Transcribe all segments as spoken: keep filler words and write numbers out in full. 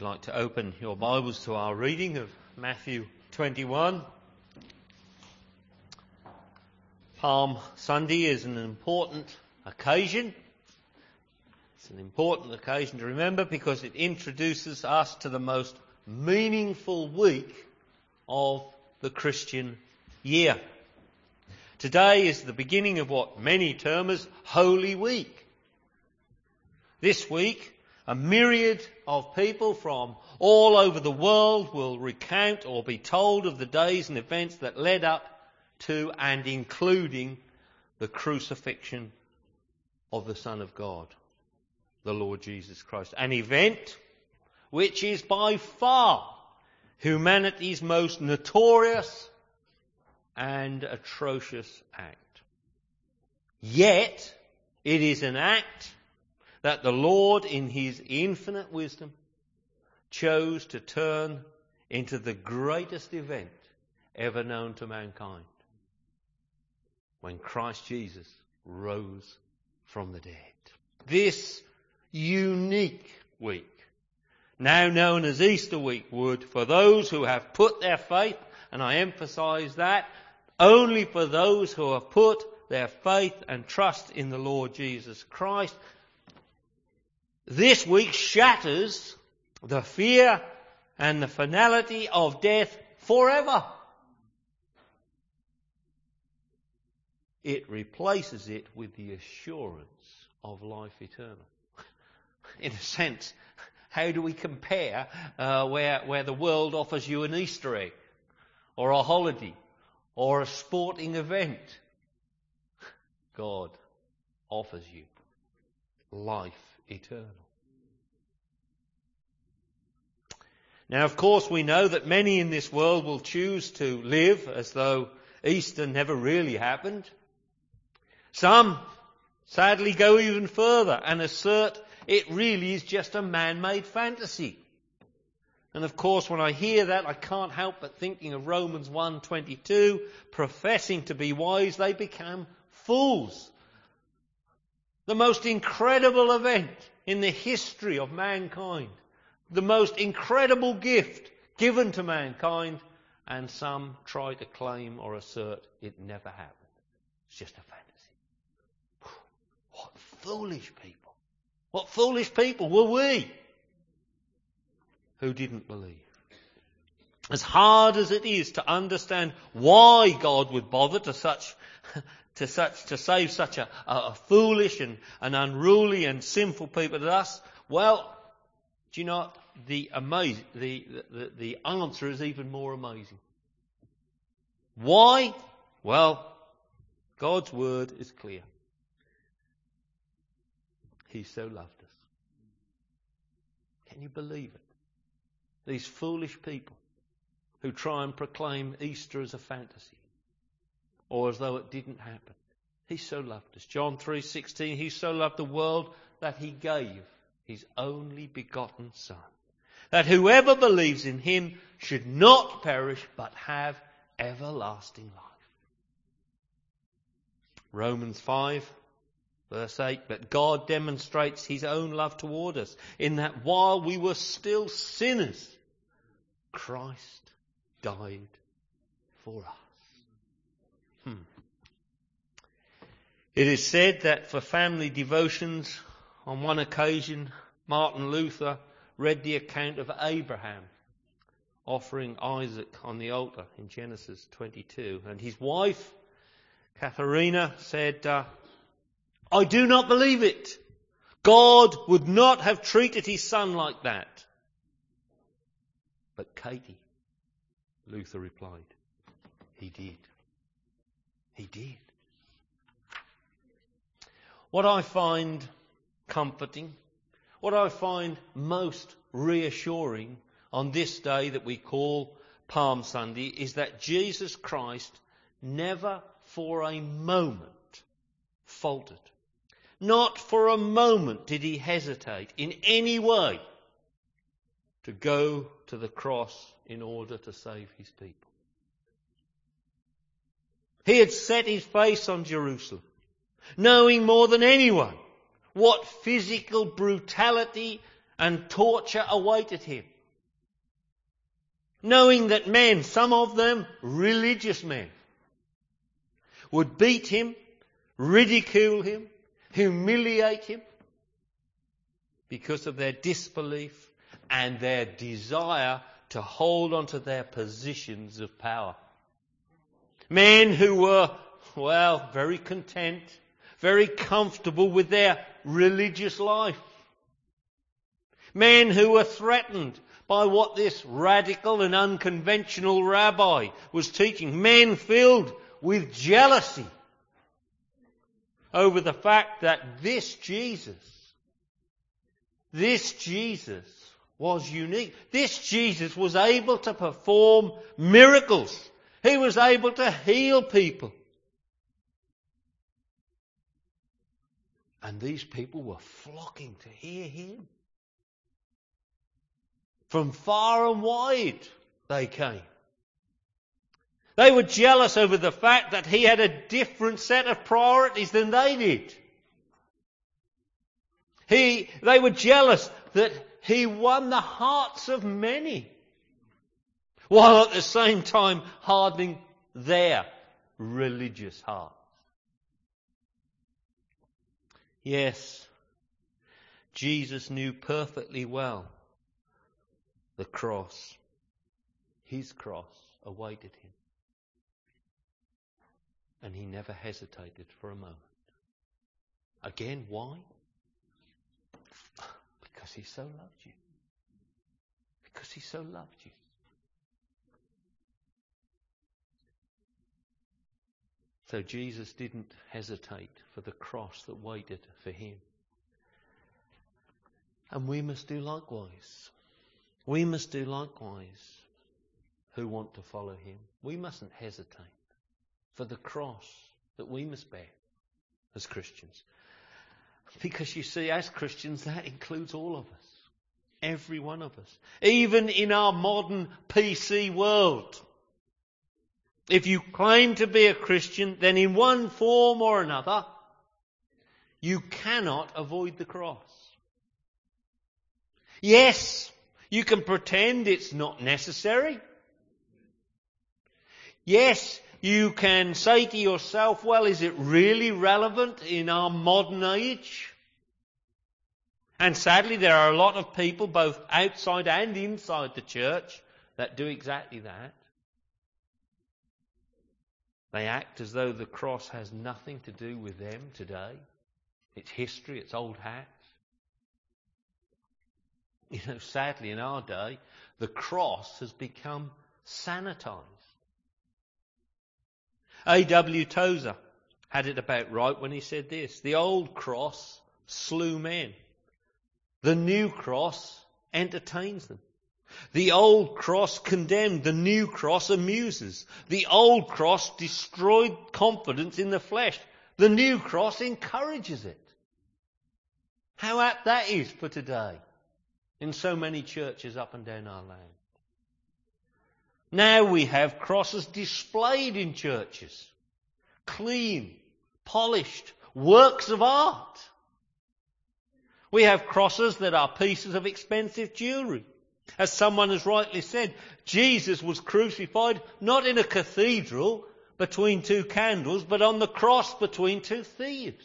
You'd like to open your Bibles to our reading of Matthew twenty-one. Palm Sunday is an important occasion. It's an important occasion to remember because it introduces us to the most meaningful week of the Christian year. Today is the beginning of what many term as Holy Week. This week, a myriad of people from all over the world will recount or be told of the days and events that led up to and including the crucifixion of the Son of God, the Lord Jesus Christ. An event which is by far humanity's most notorious and atrocious act. Yet, it is an act that the Lord, in his infinite wisdom, chose to turn into the greatest event ever known to mankind, when Christ Jesus rose from the dead. This unique week, now known as Easter week, would, for those who have put their faith, and I emphasise that, only for those who have put their faith and trust in the Lord Jesus Christ, this week shatters the fear and the finality of death forever. It replaces it with the assurance of life eternal. In a sense, how do we compare uh, where, where the world offers you an Easter egg or a holiday or a sporting event? God offers you life eternal. Now, of course, we know that many in this world will choose to live as though Easter never really happened. Some, sadly, go even further and assert it really is just a man-made fantasy. And of course, when I hear that, I can't help but thinking of Romans one twenty-two, professing to be wise, they become fools. The most incredible event in the history of mankind. The most incredible gift given to mankind, and some try to claim or assert it never happened. It's just a fantasy. What foolish people. What foolish people were we who didn't believe. As hard as it is to understand why God would bother to such to such to save such a, a foolish and an unruly and sinful people as us, well, do you know what? The amazing, the, the, the answer is even more amazing. Why? Well, God's word is clear. He so loved us. Can you believe it? These foolish people who try and proclaim Easter as a fantasy or as though it didn't happen. He so loved us. John three sixteen, he so loved the world that he gave his only begotten Son, that whoever believes in him should not perish but have everlasting life. Romans five verse eight, but God demonstrates his own love toward us in that while we were still sinners, Christ died for us. Hmm. It is said that for family devotions, on one occasion, Martin Luther read the account of Abraham offering Isaac on the altar in Genesis twenty-two. And his wife, Katharina, said, uh, I do not believe it. God would not have treated his son like that. But Katie, Luther replied, he did. He did. What I find comforting, what I find most reassuring on this day that we call Palm Sunday is that Jesus Christ never for a moment faltered. Not for a moment did he hesitate in any way to go to the cross in order to save his people. He had set his face on Jerusalem, knowing more than anyone what physical brutality and torture awaited him. Knowing that men, some of them religious men, would beat him, ridicule him, humiliate him because of their disbelief and their desire to hold on to their positions of power. Men who were, well, very content, very comfortable with their religious life. Men who were threatened by what this radical and unconventional rabbi was teaching. Men filled with jealousy over the fact that this Jesus, this Jesus was unique. This Jesus was able to perform miracles. He was able to heal people. And these people were flocking to hear him. From far and wide they came. They were jealous over the fact that he had a different set of priorities than they did. He, they were jealous that he won the hearts of many, while at the same time hardening their religious hearts. Yes, Jesus knew perfectly well the cross. His cross awaited him. And he never hesitated for a moment. Again, why? Because he so loved you. Because he so loved you. So Jesus didn't hesitate for the cross that waited for him. And we must do likewise. We must do likewise who want to follow him. We mustn't hesitate for the cross that we must bear as Christians. Because you see, as Christians, that includes all of us. Every one of us. Even in our modern P C world. If you claim to be a Christian, then in one form or another, you cannot avoid the cross. Yes, you can pretend it's not necessary. Yes, you can say to yourself, well, is it really relevant in our modern age? And sadly, there are a lot of people, both outside and inside the church, that do exactly that. They act as though the cross has nothing to do with them today. It's history, it's old hat. You know, sadly in our day, the cross has become sanitized. A W Tozer had it about right when he said this: the old cross slew men. The new cross entertains them. The old cross condemned, the new cross amuses. The old cross destroyed confidence in the flesh. The new cross encourages it. How apt that is for today in so many churches up and down our land. Now we have crosses displayed in churches. Clean, polished, works of art. We have crosses that are pieces of expensive jewellery. As someone has rightly said, Jesus was crucified not in a cathedral between two candles, but on the cross between two thieves.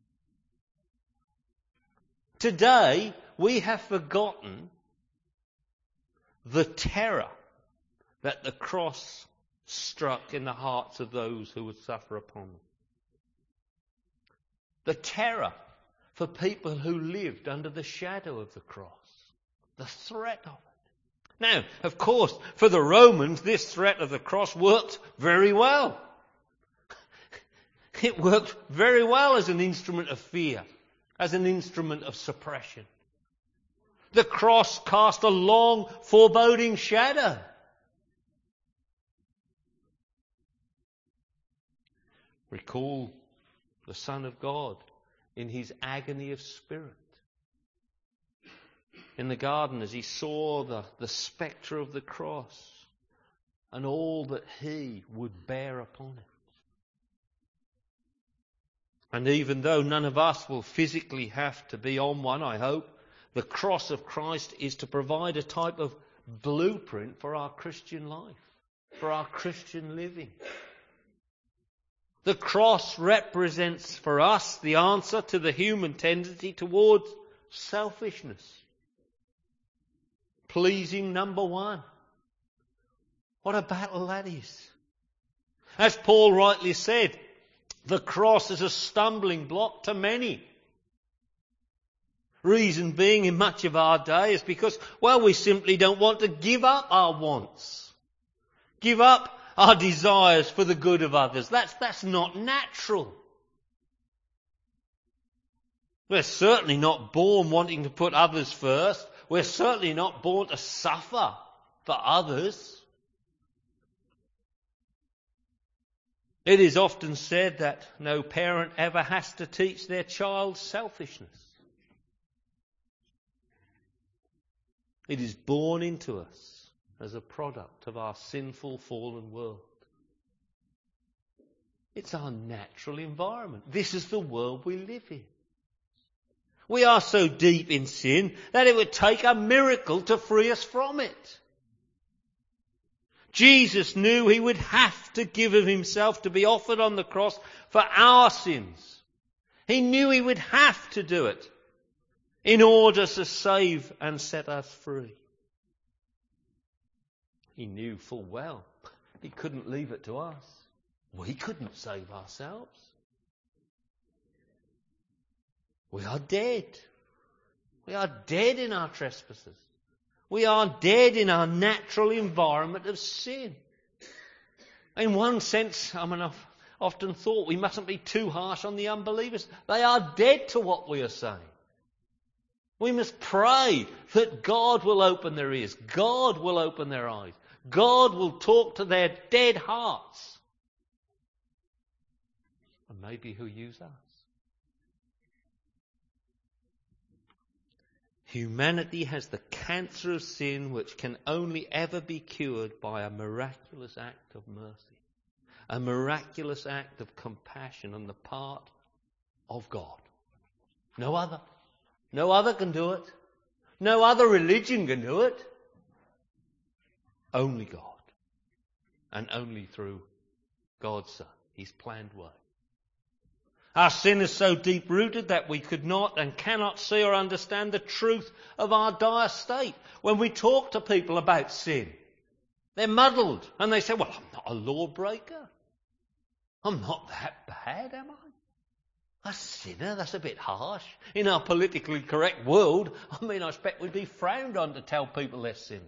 Today, we have forgotten the terror that the cross struck in the hearts of those who would suffer upon them. The terror for people who lived under the shadow of the cross. The threat of it. Now, of course, for the Romans, this threat of the cross worked very well. It worked very well as an instrument of fear, as an instrument of suppression. The cross cast a long, foreboding shadow. Recall the Son of God in his agony of spirit. In the garden, as he saw the, the spectre of the cross and all that he would bear upon it. And even though none of us will physically have to be on one, I hope, The cross of Christ is to provide a type of blueprint for our Christian life, for our Christian living. The cross represents for us the answer to the human tendency towards selfishness. Pleasing number one. What a battle that is. As Paul rightly said, the cross is a stumbling block to many. Reason being in much of our day is because, well, we simply don't want to give up our wants. Give up our desires for the good of others. That's, that's not natural. We're certainly not born wanting to put others first. We're certainly not born to suffer for others. It is often said that no parent ever has to teach their child selfishness. It is born into us as a product of our sinful, fallen world. It's our natural environment. This is the world we live in. We are so deep in sin that it would take a miracle to free us from it. Jesus knew he would have to give of himself to be offered on the cross for our sins. He knew he would have to do it in order to save and set us free. He knew full well he couldn't leave it to us. We couldn't save ourselves. We are dead. We are dead in our trespasses. We are dead in our natural environment of sin. In one sense, I mean, I've often thought we mustn't be too harsh on the unbelievers. They are dead to what we are saying. We must pray that God will open their ears. God will open their eyes. God will talk to their dead hearts. And maybe he'll use us. Humanity has the cancer of sin which can only ever be cured by a miraculous act of mercy. A miraculous act of compassion on the part of God. No other. No other can do it. No other religion can do it. Only God. And only through God's Son, his planned way. Our sin is so deep-rooted that we could not and cannot see or understand the truth of our dire state. When we talk to people about sin, they're muddled and they say, well, I'm not a lawbreaker. I'm not that bad, am I? A sinner? That's a bit harsh. In our politically correct world, I mean, I expect we'd be frowned on to tell people they're sinners.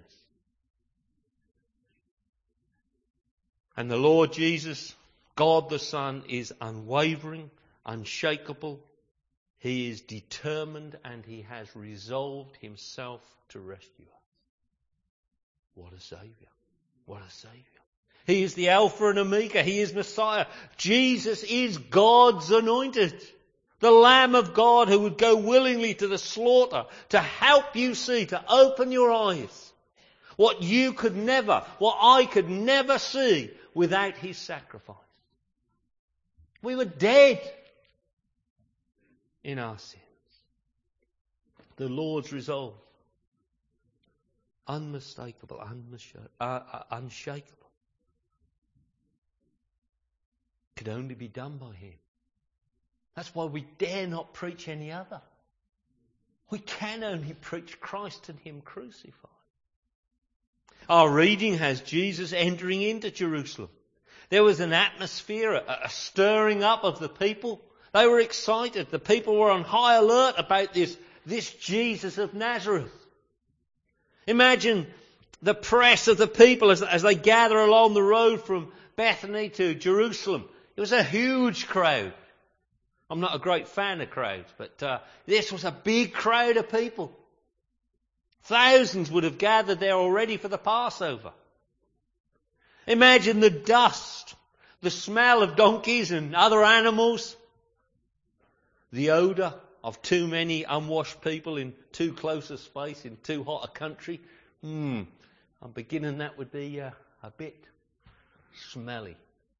And the Lord Jesus, God the Son, is unwavering, unshakable. He is determined and he has resolved himself to rescue us. What a Saviour. What a Saviour. He is the Alpha and Omega. He is Messiah. Jesus is God's anointed. The Lamb of God who would go willingly to the slaughter to help you see, to open your eyes. What you could never, what I could never see without his sacrifice. We were dead in our sins. The Lord's resolve, unmistakable, uh, uh, unshakable, could only be done by him. That's why we dare not preach any other. We can only preach Christ and him crucified. Our reading has Jesus entering into Jerusalem. There was an atmosphere, a, a stirring up of the people. They were excited. The people were on high alert about this, this Jesus of Nazareth. Imagine the press of the people as, as they gather along the road from Bethany to Jerusalem. It was a huge crowd. I'm not a great fan of crowds, but uh, this was a big crowd of people. Thousands would have gathered there already for the Passover. Imagine the dust, the smell of donkeys and other animals, the odour of too many unwashed people in too close a space, in too hot a country. Hmm, I'm beginning that would be uh, a bit smelly.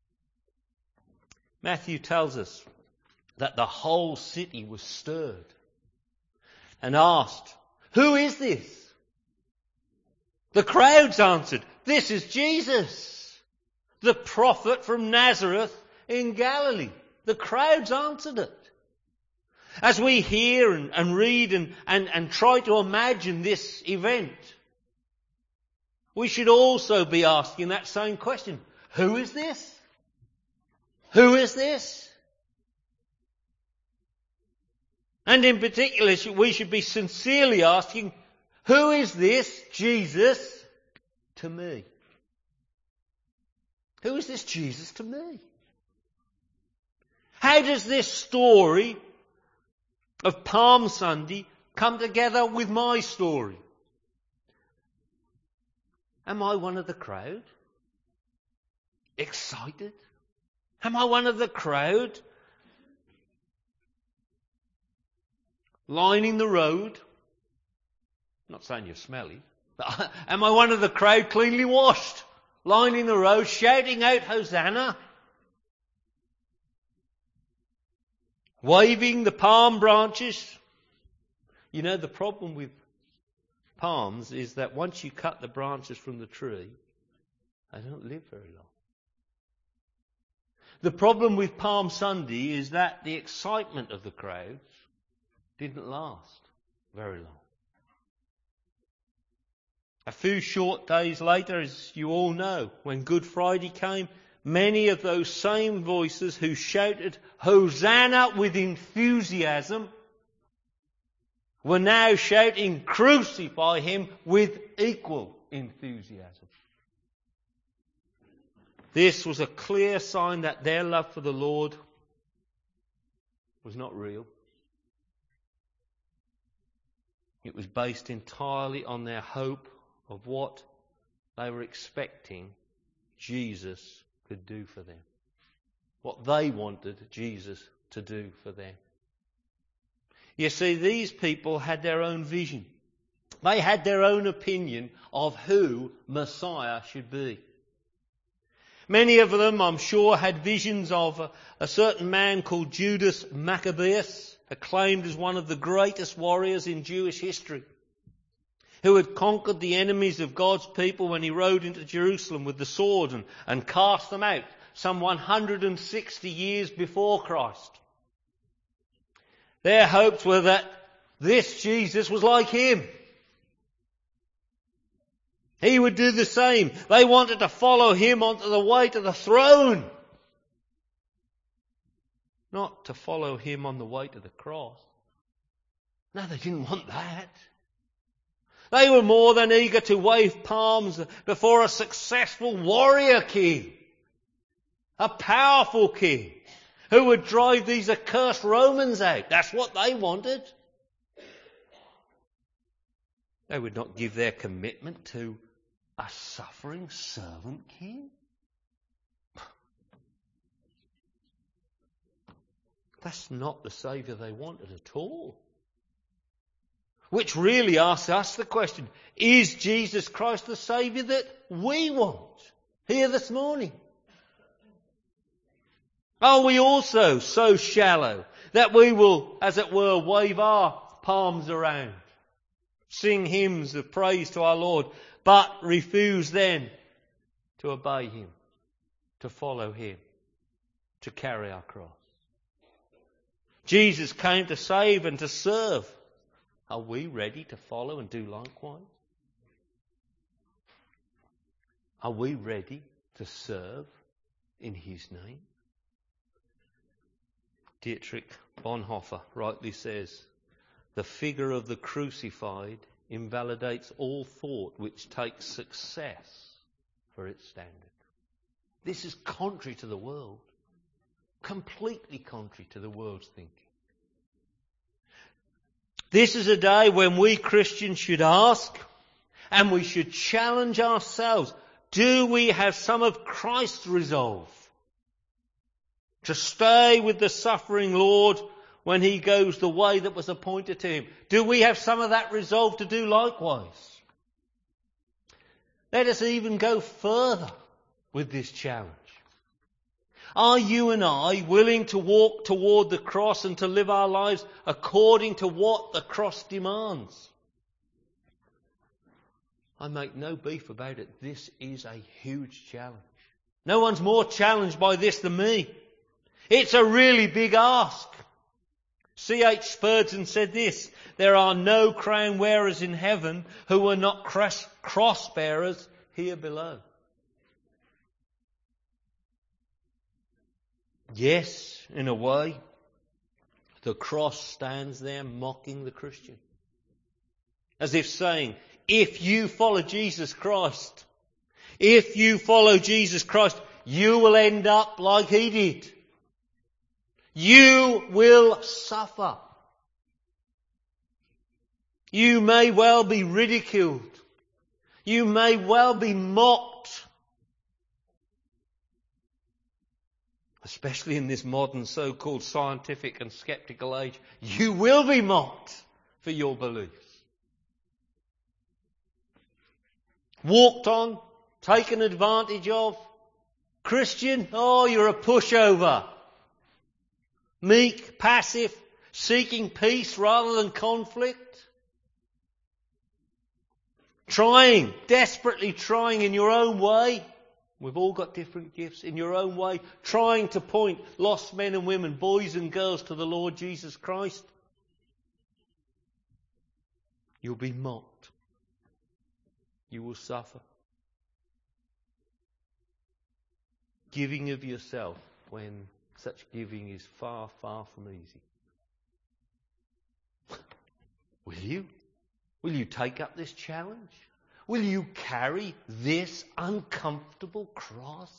Matthew tells us that the whole city was stirred and asked Who is this? The crowds answered, this is Jesus, the prophet from Nazareth in Galilee. The crowds answered it. As we hear and, and read and, and, and try to imagine this event, we should also be asking that same question. Who is this? Who is this? And in particular, we should be sincerely asking, who is this Jesus to me? Who is this Jesus to me? How does this story of Palm Sunday come together with my story? Am I one of the crowd? Excited? Am I one of the crowd? Lining the road? I'm not saying you're smelly, but am I one of the crowd cleanly washed? Lining the road, shouting out Hosanna? Waving the palm branches? You know, the problem with palms is that once you cut the branches from the tree, they don't live very long. The problem with Palm Sunday is that the excitement of the crowds didn't last very long. A few short days later, as you all know, when Good Friday came, many of those same voices who shouted Hosanna with enthusiasm were now shouting crucify him with equal enthusiasm. This was a clear sign that their love for the Lord was not real. It was based entirely on their hope of what they were expecting Jesus could do for them. What they wanted Jesus to do for them. You see, these people had their own vision. They had their own opinion of who Messiah should be. Many of them, I'm sure, had visions of a, a certain man called Judas Maccabeus, acclaimed as one of the greatest warriors in Jewish history, who had conquered the enemies of God's people when he rode into Jerusalem with the sword and, and cast them out some one hundred sixty years before Christ. Their hopes were that this Jesus was like him. He would do the same. They wanted to follow him onto the way to the throne. Not to follow him on the way to the cross. No, they didn't want that. They were more than eager to wave palms before a successful warrior king. A powerful king who would drive these accursed Romans out. That's what they wanted. They would not give their commitment to a suffering servant king. That's not the Saviour they wanted at all. Which really asks us the question, is Jesus Christ the Saviour that we want here this morning? Are we also so shallow that we will, as it were, wave our palms around, sing hymns of praise to our Lord, but refuse then to obey him, to follow him, to carry our cross? Jesus came to save and to serve. Are we ready to follow and do likewise? Are we ready to serve in his name? Dietrich Bonhoeffer rightly says, the figure of the crucified invalidates all thought which takes success for its standard. This is contrary to the world. Completely contrary to the world's thinking. This is a day when we Christians should ask, and we should challenge ourselves, do we have some of Christ's resolve to stay with the suffering Lord when he goes the way that was appointed to him? Do we have some of that resolve to do likewise? Let us even go further with this challenge. Are you and I willing to walk toward the cross and to live our lives according to what the cross demands? I make no beef about it. This is a huge challenge. No one's more challenged by this than me. It's a really big ask. C H Spurgeon said this: there are no crown wearers in heaven who are not cross, cross bearers here below. Yes, in a way, the cross stands there mocking the Christian. As if saying, if you follow Jesus Christ, if you follow Jesus Christ, you will end up like he did. You will suffer. You may well be ridiculed. You may well be mocked. Especially in this modern so-called scientific and skeptical age, you will be mocked for your beliefs. Walked on, taken advantage of. Christian, oh, you're a pushover. Meek, passive, seeking peace rather than conflict. Trying, desperately trying in your own way. We've all got different gifts. In your own way, trying to point lost men and women, boys and girls, to the Lord Jesus Christ. You'll be mocked. You will suffer. Giving of yourself when such giving is far, far from easy. Will you? Will you take up this challenge? Will you carry this uncomfortable cross?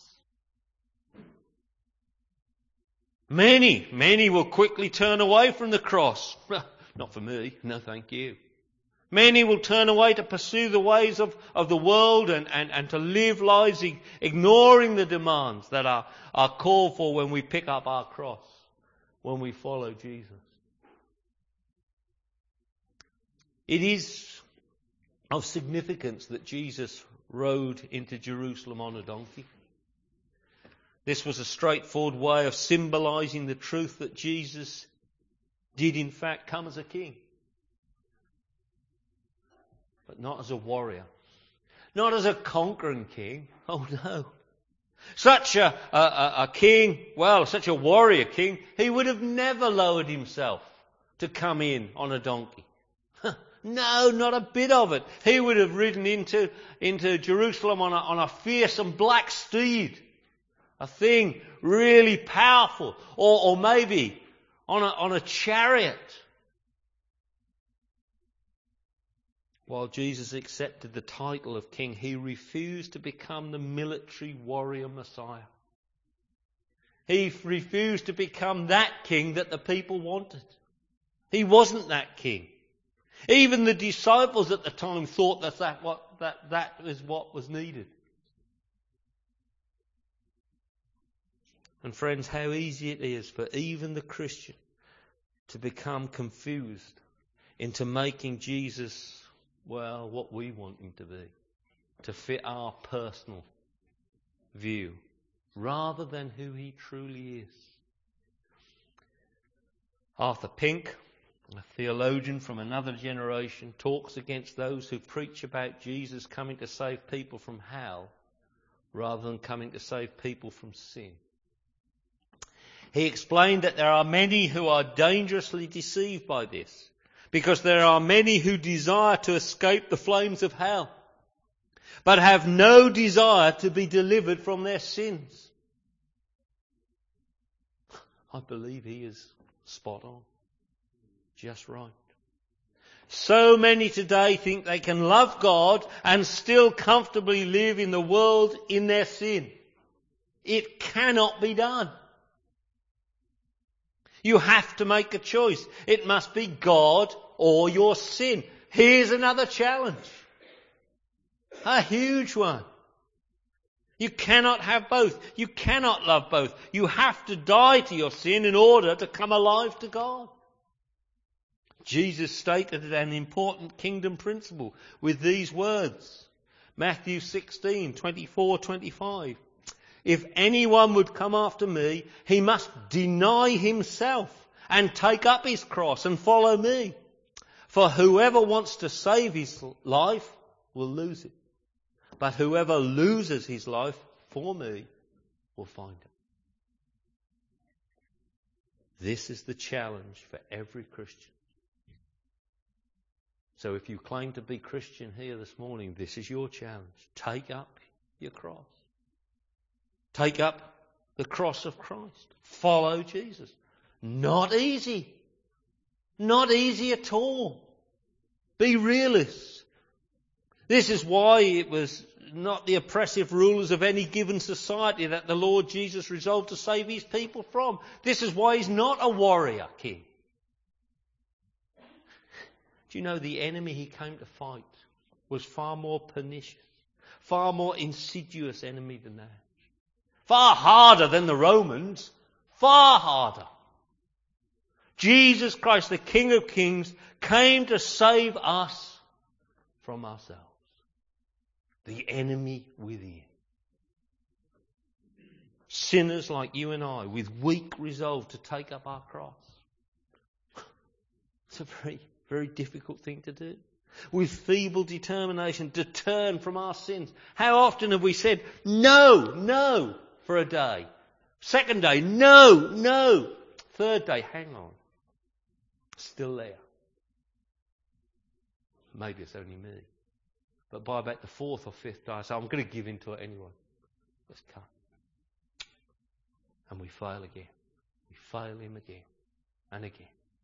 Many, many will quickly turn away from the cross. Not for me, no thank you. Many will turn away to pursue the ways of, of the world and, and, and to live lives ignoring the demands that are, are called for when we pick up our cross, when we follow Jesus. It is of significance that Jesus rode into Jerusalem on a donkey. This was a straightforward way of symbolising the truth that Jesus did in fact come as a king. But not as a warrior. Not as a conquering king. Oh no. Such a, a, a king, well, such a warrior king, he would have never lowered himself to come in on a donkey. No, not a bit of it. He would have ridden into, into Jerusalem on a, on a fearsome black steed. A thing really powerful. Or, or maybe on a, on a chariot. While Jesus accepted the title of king, he refused to become the military warrior Messiah. He refused to become that king that the people wanted. He wasn't that king. Even the disciples at the time thought that that, what, that, that was what was needed. And friends, how easy it is for even the Christian to become confused into making Jesus, well, what we want him to be, to fit our personal view, rather than who he truly is. Arthur Pink, a theologian from another generation, talks against those who preach about Jesus coming to save people from hell rather than coming to save people from sin. He explained that there are many who are dangerously deceived by this, because there are many who desire to escape the flames of hell, but have no desire to be delivered from their sins. I believe he is spot on. Just right. So many today think they can love God and still comfortably live in the world in their sin. It cannot be done. You have to make a choice. It must be God or your sin. Here's another challenge. A huge one. You cannot have both. You cannot love both. You have to die to your sin in order to come alive to God. Jesus stated an important kingdom principle with these words. Matthew sixteen, twenty-four, twenty-five. If anyone would come after me, he must deny himself and take up his cross and follow me. For whoever wants to save his life will lose it. But whoever loses his life for me will find it. This is the challenge for every Christian. So if you claim to be Christian here this morning, this is your challenge. Take up your cross. Take up the cross of Christ. Follow Jesus. Not easy. Not easy at all. Be realists. This is why it was not the oppressive rulers of any given society that the Lord Jesus resolved to save his people from. This is why he's not a warrior king. Do you know the enemy he came to fight was far more pernicious, far more insidious enemy than that? Far harder than the Romans, far harder. Jesus Christ, the King of Kings, came to save us from ourselves. The enemy within. Sinners like you and I, with weak resolve to take up our cross. It's a very Very difficult thing to do. With feeble determination to turn from our sins. How often have we said, no, no, for a day. Second day, no, no. Third day, hang on. Still there. Maybe it's only me. But by about the fourth or fifth day, I say, I'm going to give in to it anyway. Let's cut. And we fail again. We fail him again and again.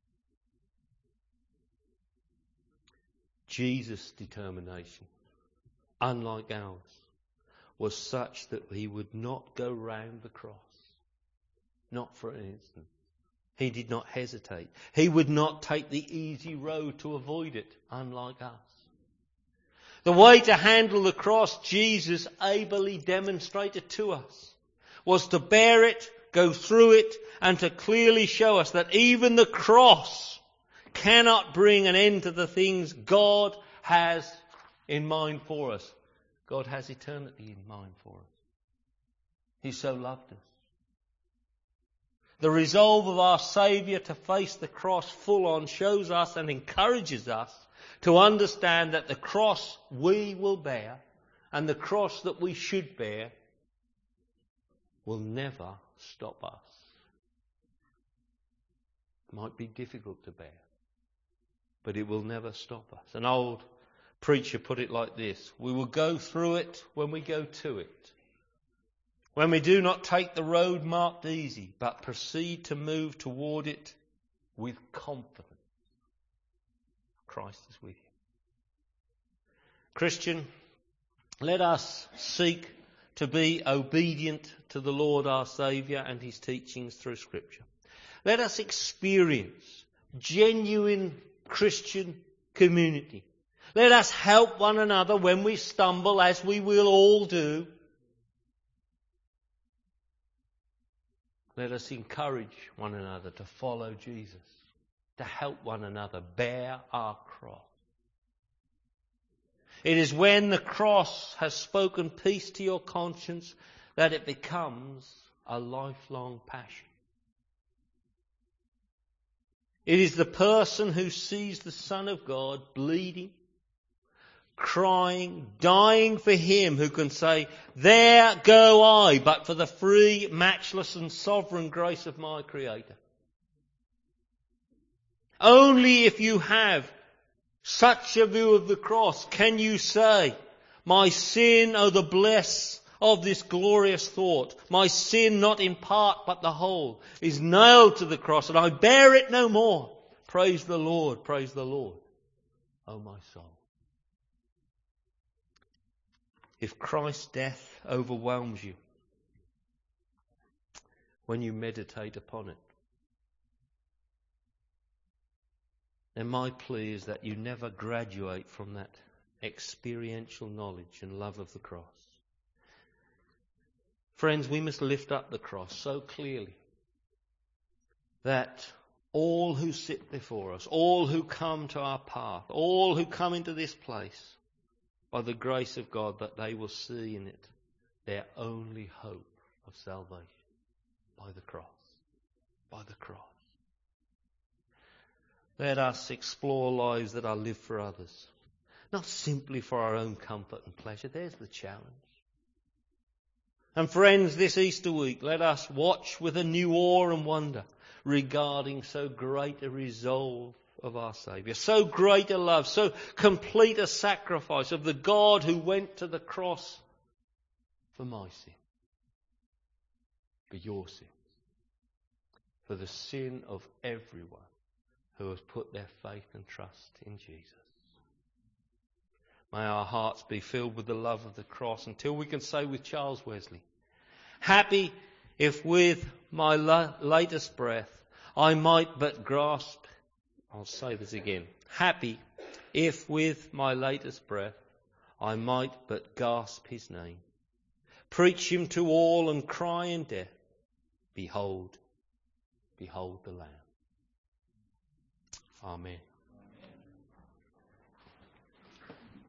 Jesus' determination, unlike ours, was such that he would not go round the cross. Not for an instant. He did not hesitate. He would not take the easy road to avoid it, unlike us. The way to handle the cross, Jesus ably demonstrated to us, was to bear it, go through it, and to clearly show us that even the cross cannot bring an end to the things God has in mind for us. God has eternity in mind for us. He so loved us. The resolve of our Saviour to face the cross full on shows us and encourages us to understand that the cross we will bear and the cross that we should bear will never stop us. It might be difficult to bear, but it will never stop us. An old preacher put it like this: we will go through it when we go to it. When we do not take the road marked easy, but proceed to move toward it with confidence. Christ is with you. Christian, let us seek to be obedient to the Lord our Saviour and his teachings through Scripture. Let us experience genuine Christian community. Let us help one another when we stumble, as we will all do. Let us encourage one another to follow Jesus, to help one another bear our cross. It is when the cross has spoken peace to your conscience that it becomes a lifelong passion. It is the person who sees the Son of God bleeding, crying, dying for him who can say, there go I, but for the free, matchless and sovereign grace of my Creator. Only if you have such a view of the cross can you say, my sin, oh the bliss of this glorious thought, my sin not in part but the whole, is nailed to the cross and I bear it no more. Praise the Lord, praise the Lord, oh my soul. If Christ's death overwhelms you when you meditate upon it, then my plea is that you never graduate from that experiential knowledge and love of the cross. Friends, we must lift up the cross so clearly that all who sit before us, all who come to our path, all who come into this place, by the grace of God, that they will see in it their only hope of salvation, by the cross, by the cross. Let us explore lives that are lived for others. not simply for our own comfort and pleasure. There's the challenge. And friends, this Easter week, let us watch with a new awe and wonder regarding so great a resolve of our Saviour, so great a love, so complete a sacrifice of the God who went to the cross for my sin, for your sin, for the sin of everyone who has put their faith and trust in Jesus. May our hearts be filled with the love of the cross until we can say with Charles Wesley, happy if with my la- latest breath I might but grasp, I'll say this again, happy if with my latest breath I might but gasp his name, preach him to all and cry in death, behold, behold the Lamb. Amen.